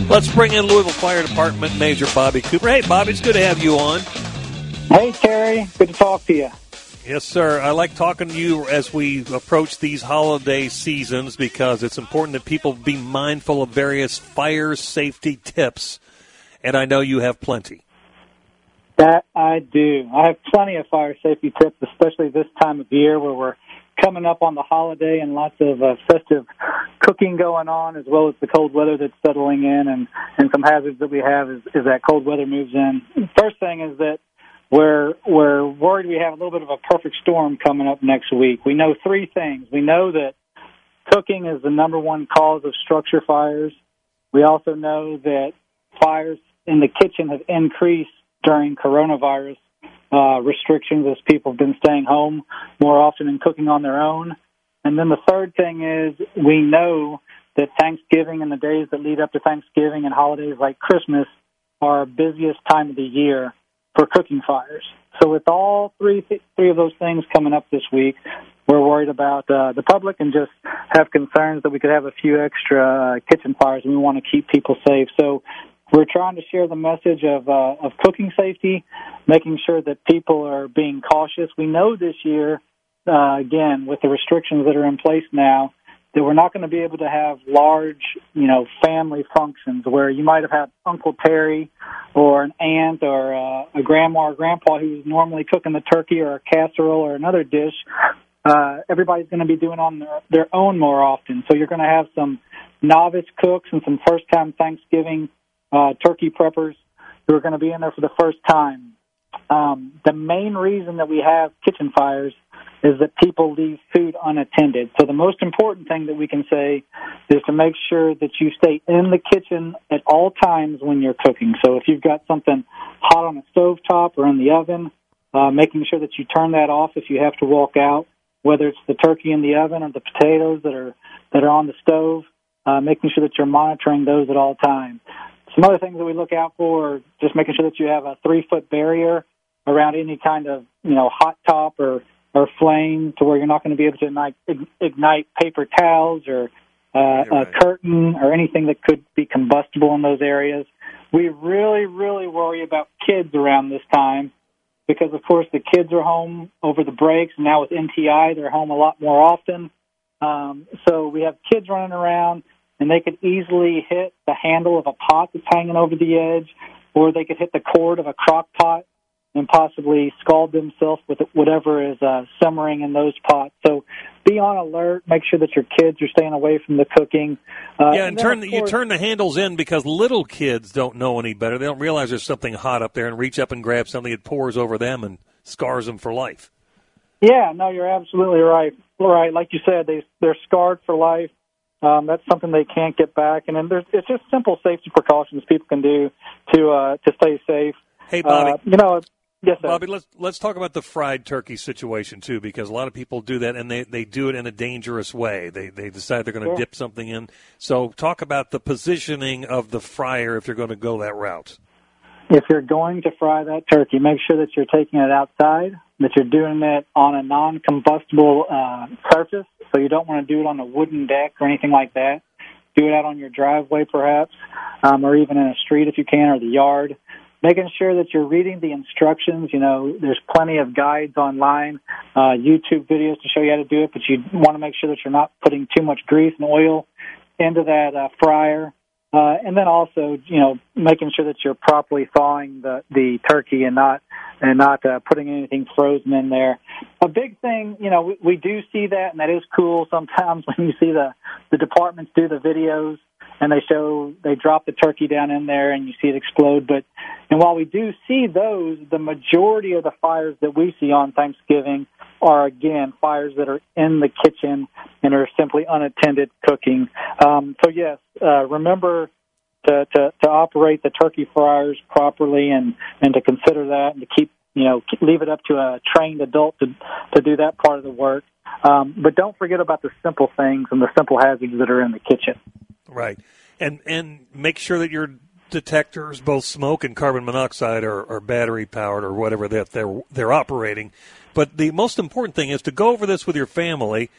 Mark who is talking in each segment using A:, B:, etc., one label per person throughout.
A: Let's bring in Louisville Fire Department Major Bobby Cooper. Hey, Bobby, it's good to have you on.
B: Hey, Terry. Good to talk to you.
A: Yes, sir. I like talking to you as we approach these holiday seasons because it's important that people be mindful of various fire safety tips, and I know you have plenty.
B: That I do. I have plenty of fire safety tips, especially this time of year where we're coming up on the holiday and lots of festive cooking going on, as well as the cold weather that's settling in and some hazards that we have as that cold weather moves in. First thing is that we're worried we have a little bit of a perfect storm coming up next week. We know three things. We know that cooking is the number one cause of structure fires. We also know that fires in the kitchen have increased during coronavirus restrictions as people have been staying home more often and cooking on their own. And then the third thing is we know that Thanksgiving and the days that lead up to Thanksgiving and holidays like Christmas are our busiest time of the year for cooking fires. So with all three of those things coming up this week, we're worried about the public and just have concerns that we could have a few extra kitchen fires, and we want to keep people safe. So we're trying to share the message of cooking safety, making sure that people are being cautious. We know this year, again, with the restrictions that are in place now, that we're not going to be able to have large, family functions where you might have had Uncle Terry or an aunt or a grandma or grandpa who's normally cooking the turkey or a casserole or another dish. Everybody's going to be doing on their own more often. So you're going to have some novice cooks and some first-time Thanksgiving turkey preppers who are going to be in there for the first time. The main reason that we have kitchen fires is that people leave food unattended. So the most important thing that we can say is to make sure that you stay in the kitchen at all times when you're cooking. So if you've got something hot on a stovetop or in the oven, making sure that you turn that off if you have to walk out, whether it's the turkey in the oven or the potatoes that are on the stove, making sure that you're monitoring those at all times. Some other things that we look out for are just making sure that you have a 3-foot barrier around any kind of, hot top or flame to where you're not going to be able to ignite paper towels or a curtain or anything that could be combustible in those areas. We really, really worry about kids around this time because, of course, the kids are home over the breaks. And now with NTI, they're home a lot more often. So we have kids running around, and they could easily hit the handle of a pot that's hanging over the edge, or they could hit the cord of a crock pot and possibly scald themselves with whatever is simmering in those pots. So be on alert. Make sure that your kids are staying away from the cooking.
A: You turn the handles in because little kids don't know any better. They don't realize there's something hot up there and reach up and grab something that pours over them and scars them for life.
B: Yeah, no, you're absolutely right. Right, like you said, they're scarred for life. That's something they can't get back. And then it's just simple safety precautions people can do to stay safe.
A: Hey, Bobby.
B: Yes, sir.
A: Bobby, let's talk about the fried turkey situation, too, because a lot of people do that, and they do it in a dangerous way. They decide they're going to dip something in. So talk about the positioning of the fryer if you're going to go that route.
B: If you're going to fry that turkey, make sure that you're taking it outside, that you're doing it on a non-combustible surface, so you don't want to do it on a wooden deck or anything like that. Do it out on your driveway, perhaps, or even in a street if you can, or the yard. Making sure that you're reading the instructions. There's plenty of guides online, YouTube videos to show you how to do it, but you want to make sure that you're not putting too much grease and oil into that fryer. And then also, making sure that you're properly thawing the turkey and not putting anything frozen in there. A big thing, we do see that, and that is cool sometimes when you see the departments do the videos and they drop the turkey down in there and you see it explode. And while we do see those, the majority of the fires that we see on Thanksgiving are, again, fires that are in the kitchen and are simply unattended cooking. So, yes, remember to operate the turkey fryers properly and to consider that and to leave it up to a trained adult to do that part of the work. But don't forget about the simple things and the simple hazards that are in the kitchen.
A: Right. And make sure that your detectors, both smoke and carbon monoxide, are battery-powered or whatever that they're operating. But the most important thing is to go over this with your family.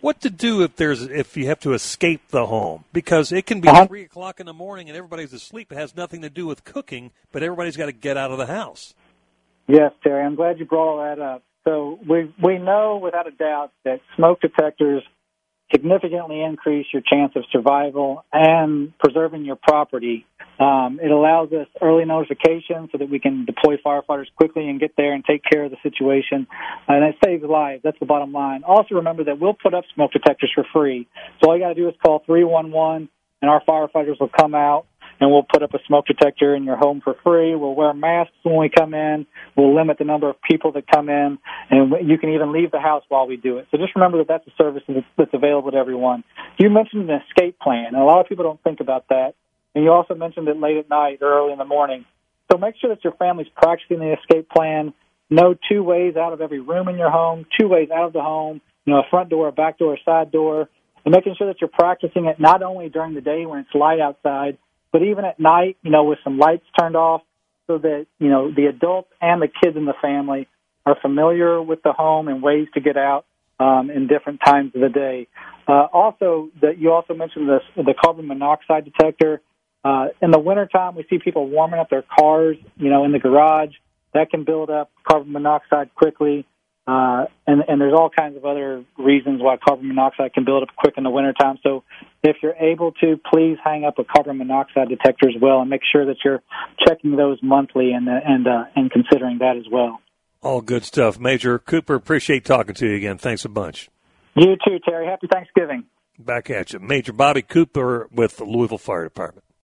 A: What to do if you have to escape the home? Because it can be 3 o'clock in the morning and everybody's asleep. It has nothing to do with cooking, but everybody's got to get out of the house.
B: Yes, Terry, I'm glad you brought all that up. So we know without a doubt that smoke detectors significantly increase your chance of survival and preserving your property. It allows us early notification so that we can deploy firefighters quickly and get there and take care of the situation. And it saves lives. That's the bottom line. Also remember that we'll put up smoke detectors for free. So all you got to do is call 311 and our firefighters will come out and we'll put up a smoke detector in your home for free. We'll wear masks when we come in. We'll limit the number of people that come in, and you can even leave the house while we do it. So just remember that that's a service that's available to everyone. You mentioned an escape plan, and a lot of people don't think about that. And you also mentioned it late at night or early in the morning. So make sure that your family's practicing the escape plan. Know 2 ways out of every room in your home, 2 ways out of the home, a front door, a back door, a side door, and making sure that you're practicing it not only during the day when it's light outside, but even at night, with some lights turned off so that, the adults and the kids in the family are familiar with the home and ways to get out in different times of the day. You also mentioned the carbon monoxide detector. In the wintertime, we see people warming up their cars, in the garage. That can build up carbon monoxide quickly. And there's all kinds of other reasons why carbon monoxide can build up quick in the wintertime. So if you're able to, please hang up a carbon monoxide detector as well and make sure that you're checking those monthly and considering that as well.
A: All good stuff. Major Cooper, appreciate talking to you again. Thanks a bunch.
B: You too, Terry. Happy Thanksgiving.
A: Back at you. Major Bobby Cooper with the Louisville Fire Department.